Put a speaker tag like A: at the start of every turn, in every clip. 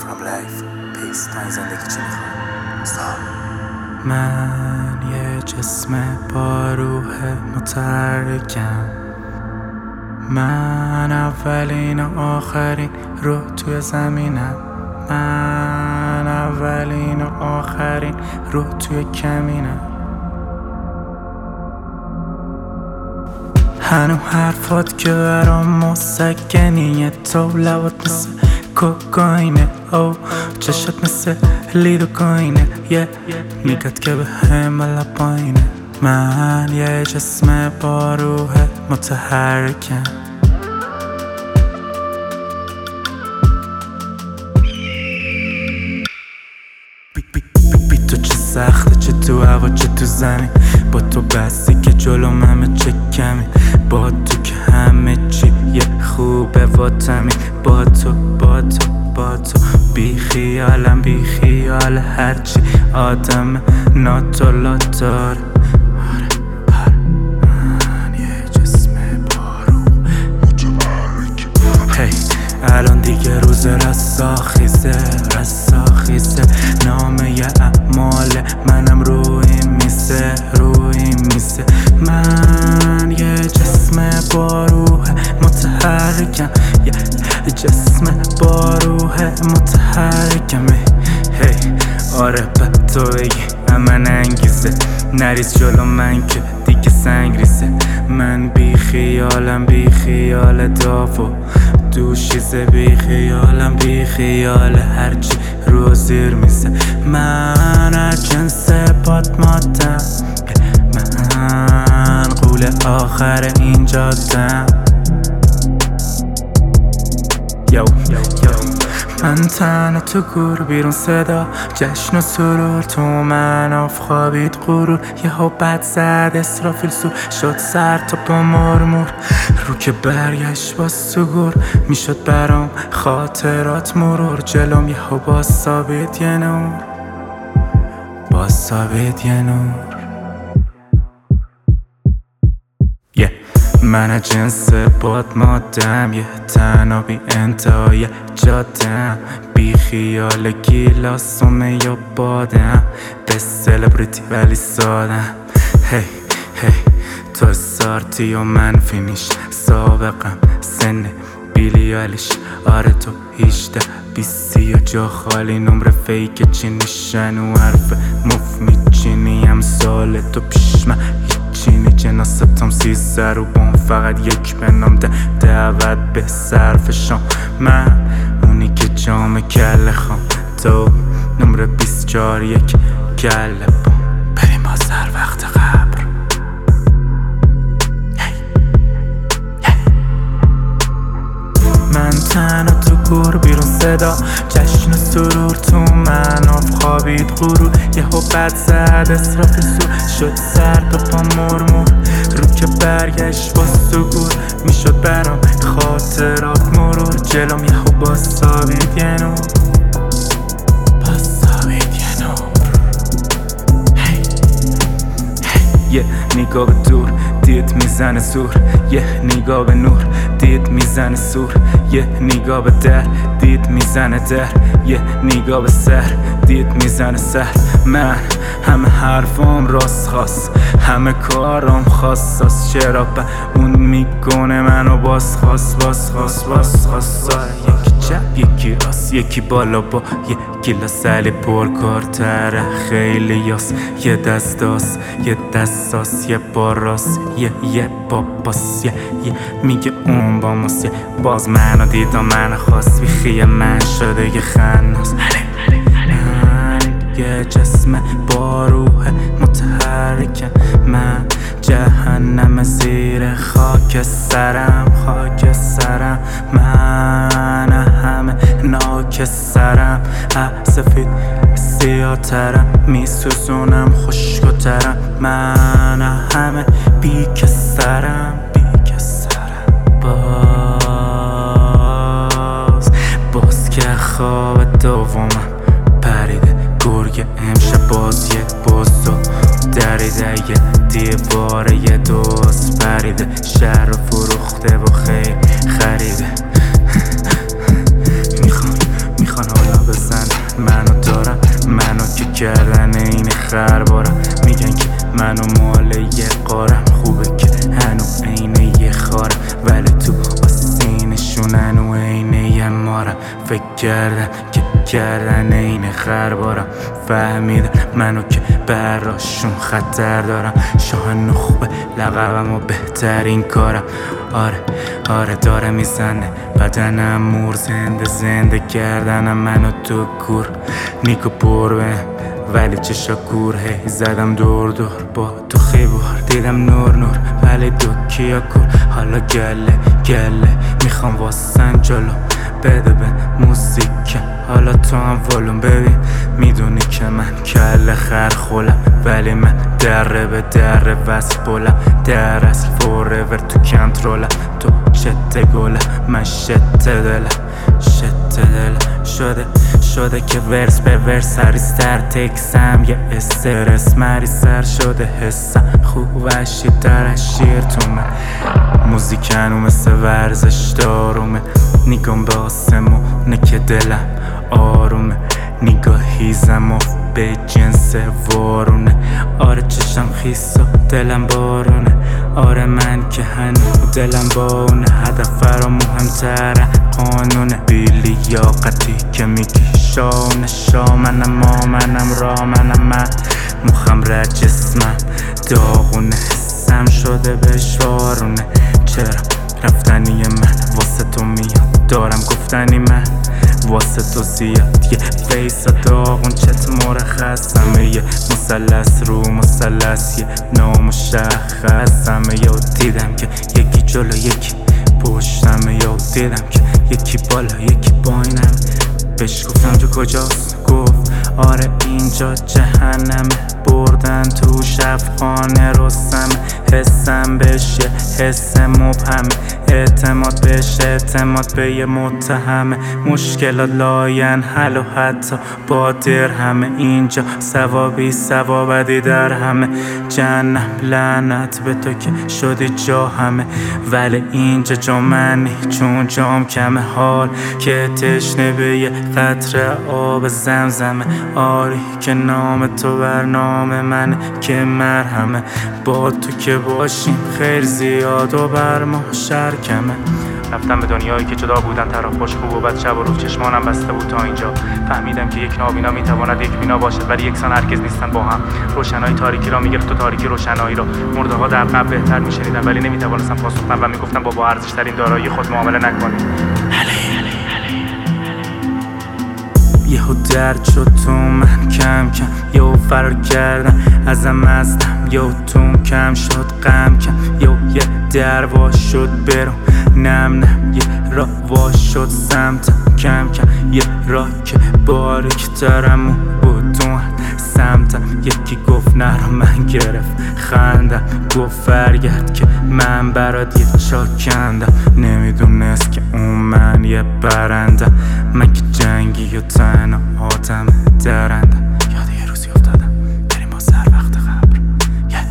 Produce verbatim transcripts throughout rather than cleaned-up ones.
A: from life. Peace. تنگ زندگی چی میخوام؟
B: من یه جسم با روح متحرکم. من اولین و آخرین روح توی زمینم. من اولین و آخرین روح توی کمینم. هنو حرفات که برام مسکنیه، تو لبات مثل کوکاینه، او چشت مثل لیدوکاینه، یه میگد که به هم لپاینه. من یه جسم با روح متحرکم. بی, بی, بی, بی تو چه سخته، چه تو هوا چه تو زمین، با تو بستی که جلوم همه چه کمی، با تو که همه چی یه خوبه واتمی، با تو با تو با تو بی خیالم بی خیال هرچی آدم ناتولات داره. من یه جسم بارو متحرک. هی الان دیگه روز رساخیزه رساخیزه، نامه ی اعمال منم روی میزه روی میزه. من یه جسم با روح متحرکم، یه جسم با روح متحرکم. هی آره به تو بگی من انگیزه، نریز جلو من که دیگه سنگ ریزه. من بی خیالم بی خیال داو دوشیزه، بی خیالم بی خیال هرچی رو زیر میزه. من هر جنس پات ماتم، من قول آخر این جادم. یو من تنها تو گور بیرون صدا جشن و سرور، تو من آف خوابید غرور. یه ها بد زد اسرافیل سو شد سر تا پا مرمور، رو که برگشت باز تو گور میشد برام خاطرات مرور. جلوم یه ها باز ثابت یه نور، باز ثابت یه نور. yeah. من جنس باد مادم، یه تنها بی انتهای جادم، بی خیال گیلاسومه یا بادم، به سلبریتی ولی سادم. هی هی تو استارتی و من فینیش، سابقم سن بیلیالیش. آره تو هیجده بیستی و جا خالی، نمره فیک چی نیشن و حرف مف میچینی. هم سال تو پیش من هیچینی، جناستم سیزده رو بام فقط یک بنام ده دعوت به صرف شام. من اونی که جام کله خام، تو نمره بیست چار یک کله بام. بریم باز در وقت قبر. من تنها تو گور بیرون صدا جشن و سرور، تو من آف خوابید غرور. یه ها بد زد اسرافیل سو شد سر به پا مرمور، رو که برگشت باز تو گور میشد برام خاطرات مرور. جلوم یه ها باز ثابت یه نور، باز ثابت یه نور. هی هی یه نگاه به دور دید میزنه زور، یه نگاه به نور دید میزنه سور. یه نگاه به در دید میزنه در، یه نگاه به سر دید میزنه سر. من همه حرفام راست خواست، همه کارام خاصاست. چرا به اون میکنه منو باز خواست باز خواست باز خواست. یکی چپ یکی راست یکی بالا با یه گیلاس علی پرکار تره خیلی یاس. یه دستاس یه دستاس یه باراست، یه یه باباس، یه یه میگه اون با ماست. یه باز منو دیدا منو خواست، بیخیه من شده یه خناس. من یه جسم با روح متحرکم. من جهنم زیر خاک سرم خاک سرم. من همه ناک سرم، سفید سیاه ترم، میسوزونم خشکترم. من همه بیک سرم بیک سرم. باز باز که خواب دومم پریده، گرگ امشب باز یه بازو دریده، یه دیواره یه دوست پریده. شهر فروخته و خیلی خریده. میخوان میخوان حالا بزن کردن این خربارم. میگن که منو مال یه قارم، خوبه که هنو عین یه خارم، ولی تو آستینشون هنو عین یه مارم. فکر کردن که کردن این خربارم، فهمیدن منو که براشون خطر دارم. شاه نخبه لقبم و بهترین کارم. آره آره داره میزنه بدنم مور، زنده زنده کردنم منو تو گور. نیکو پر بهم ولی چشا گور، هی زدم دور دور با تو خیبار، دیدم نور نور ولی دو کیا کور. حالا گله گله میخوام واسن جلو، بده به موسیکم حالا تو هم ولوم. ببین میدونی که من کله خرخولم، ولی من دره به دره وصل بولم، در اصل فوریور تو کنترولم. تو شت گله من شت دلم، شت دلم. شده شده که ورس به ورس سریستر تکسم، یه استرس مری سر شده حسم، خوب وشی در شیر تو من. موزیکنو مثل ورزش دارومه، نگام به آسمونه که دلم آرومه، نگاهیزم و به جنس وارونه. آره چشم خیس و دلم بارونه، آره من که هنو دلم بونه. هدف فرا مهمتره قانونه، بیلی یا قطی که میگی شانه شا. منم ما منم را منم من، مخم را جسمم داغونه، حسم شده بشوارونه. چرا رفتنی من واسه تو میاد، دارم گفتنی من واسه تو زیاد. یه فیسا داغون چت مرخصمه، یه مثلث رو مثلث، یه نامشخصمه. یا دیدم که یکی جلو یکی پشتمه، یا دیدم که یکی بالا یکی پایینم. بهش گفتم تو کجاست؟ گفت آره اینجا جهنمه، بردن تو شفخانه رستم. حسم بشه حس مبهمه، اعتماد بشه اعتماد به یه متهمه. مشکلات لاین حل و حتی با درهمه، اینجا ثوابی ثوابدی در همه. جهنم لعنت به تو که شدی جا همه، ولی اینجا جا منی چون جام کمه. حال که تشنه به یه قطره آب زمزمه، آری که نام تو بر نام منه که مرهمه. با تو که باشیم خیر زیاد و بر ما شر کمه. رفتم به دنیایی که جدا بودن، طرف خوش خوب و بد، شب و روز چشمانم بسته بود. تا اینجا فهمیدم که یک نابینا میتواند یک بینا باشد، ولی یکسان هرگز نیستن با هم. روشنایی تاریکی را میگرفت و تاریکی روشنایی را. مرده ها در قبل بهتر میشنیدن، ولی نمیتوانستم پاسخ بدم و میگفتم با با ارزش ترین دارایی خود معامله نکنید. یهو درد شد تو من کم کم، یهو فرار کردم ازم ازدم، یهو تون کم شد غم کم، یهو یه در واش شد برم نم نم، یه راه واش شد سمتم کم کم، یه راه که باریک ترم و بودون سمتم. یکی گفت نرو من گرفت خندم، گفت فرگرد که من برات یه چا کندم. نمیدونست که اون من یه برندم، من که جنگی و تنها آدم درندم. یاد یه روزی افتادم بریم با سر وقت قبر. yeah.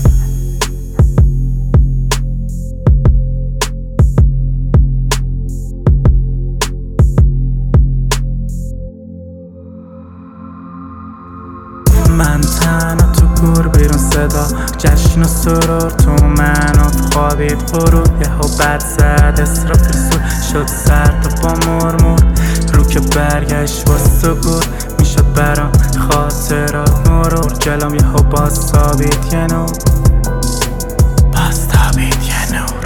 B: من تنها تو گور بیرون صدا جشن و سرور تو منو خوابید غرور. یهو بد زد اسراف رسول شد سرد و با مرمور، رو که برگشت واسه گور میشد برام خاطرات مرور. جلوم یهو باز ثابت یه نور، باز ثابت یه نور.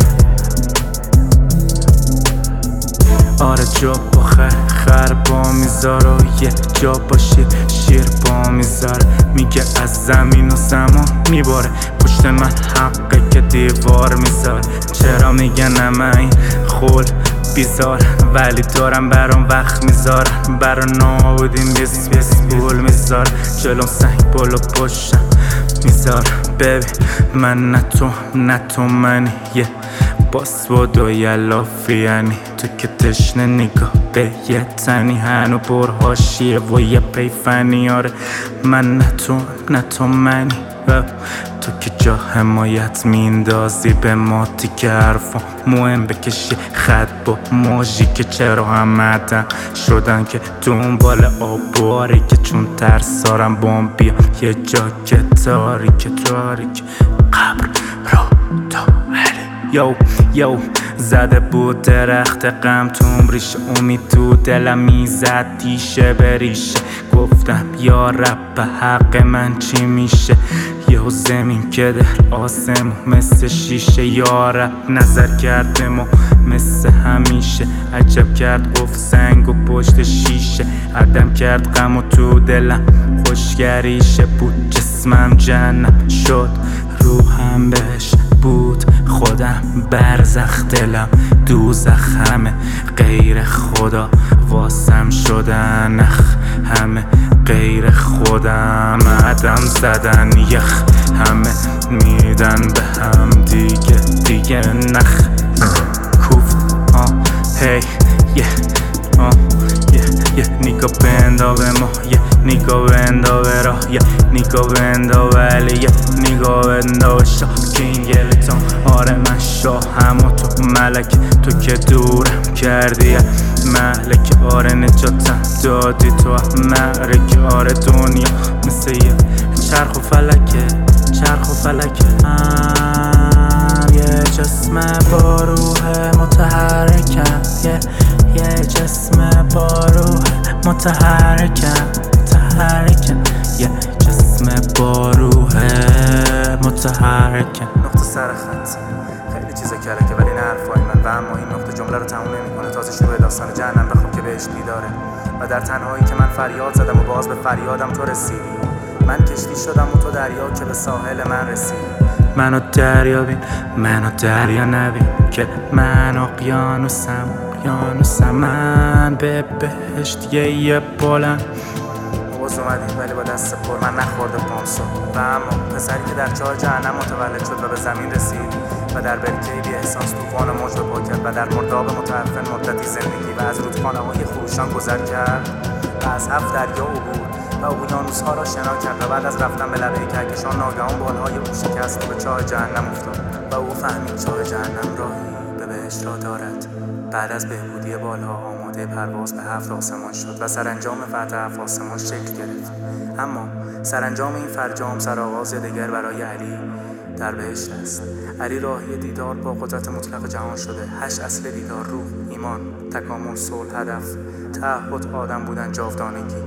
B: آره جا با خر خر با میذاره و یه جا با شیر شیر با میذاره. میگه از زمین و زمان میباره، پشت من حقه که دیوار میذاره. چرا میگه نه این خول بیزار، ولی دارم برام وقت میذارم. برا نابودیم بیس بیس بول میذاره، جلوم سنگ بالا پشتم میذارم. ببین من نه تو نه تو منی، یه باس بود و یه لافیانی. تو که تشنه نگاه به یه تنی، هنو پر حاشیه و یه پیفنی. آره من نه تو نه تو منی. تو که جا حمایت میندازی به ما تیکه حرفا مهم بکشی خط با موجی که چرا همتن شدن که دنبال آباری که چون ترسارم بام بیا یه جا که تاریک تاریک قبر را داره یو یو زده بود درخت غم توم ریشه امید تو دلم میزد دیشه بریشه گفتم یا رب به حق من چی میشه یهو زمین که در آسمون مثل شیشه یا رب نظر کردم و مثل همیشه عجب کرد گفت سنگ و پشت شیشه عدم کرد غم و تو دلم خوشگریشه بود جسمم جهنم شد روحم بهش بود خودم برزخ دلم دوزخ همه غیر خدا واسم شدن اخ همه غیر خودم عدم زدن یخ همه میدن به هم دیگه دیگه نخ کوفت آه هی یه آه یه یه نیگا بندا به ما یه نیگا بندا به راه یه نیگا بندا ولی یه نیگا بندا به شاه کینگ لیتون آره من شاه همه تو ملک تو که دورم کردی ملک آره نجاتم دادی تو مرک آره دنیا مثل یه چرخ و فلکه چرخ و فلکه هم یه جسم با روح متحرکم یه یه جسم با روح متحرکم متحرکم یه جسم با روح متحرکم
A: نقطه سر خط خیلی چیزا کرده ولی نه حرفای من و اما این نقطه جمله رو تموم نمی‌کنه تازه شروع داستان جهنم بخوام که بهش دیداره و در تنهایی که من فریاد زدم و باز به فریادم تو رسیدی من کشتی شدم و تو دریا که به ساحل من رسیدی
B: منو دریا بین منو دریا نبین که من اقیانوسم اقیانوسم من به بهشت یه بلند
A: باز اومدی ولی با دست پر من نخورده پامسو و اما پسری که در چاه جهنم متولد شد و به زمین رسید و در برکه‌ای بی احساس طوفان موج رو پا کرد و در مرداب متعفن مدتی زندگی و از رودخانه‌های خروشان گذر کرد و از هفت دریا عبور و اقیانوس‌ها را شنا کرد و بعد از رفتن به لبه کهکشان ناگهان بالهای او شکست و به چاه جهنم افتاد و او فهمید چاه جهنم راهی به بهشت را دارد. بعد از بهبودی بالها آماده پرواز به هفت آسمان شد و سرانجام فتح هفت آسمان شکل گرفت. اما سرانجام این فرجام سرآغاز دیگر برای علی در بهشت است. علی راهی دیدار با قدرت مطلق جهان شده. هشت اصل دیدار: روح، ایمان، تکامل، صلح، هدف، تعهد، آدم بودن، جاودانگی.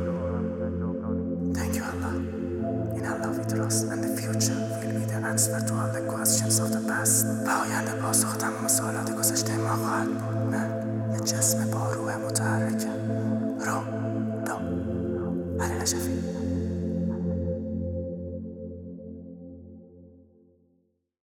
A: Thank you Allah. In Allah we trust and the future will be the answer to all the questions of the past. و آینده پاسخ تمام سوالات گذشته ما خواهد بود. من یه جسم با روح متحرکم.